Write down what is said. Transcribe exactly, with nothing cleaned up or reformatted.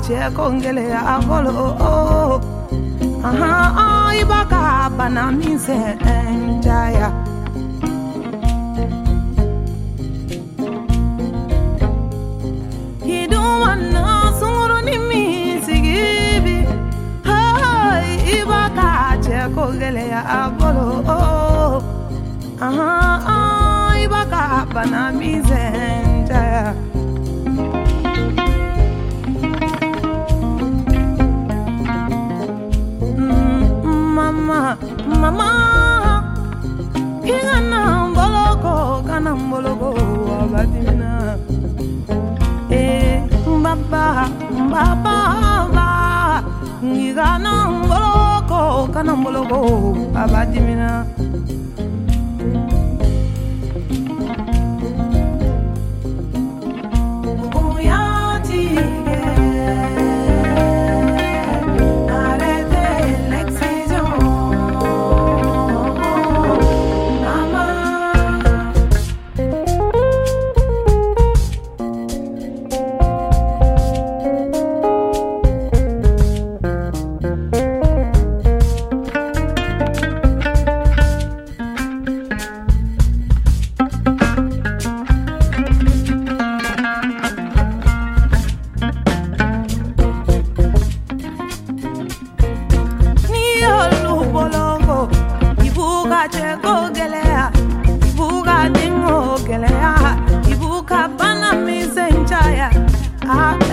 che kongele abolo aha ibaka bana mise enjaya hiduwana sunguru ni misigibi hai ibaka che kongele abolo aha ibaka bana mise enjaya mama mama kingana mbologo kana mbologo abadina eh baba baba ba ngigana mbologo kana mbologo abadina ibuka bana misenjaya ah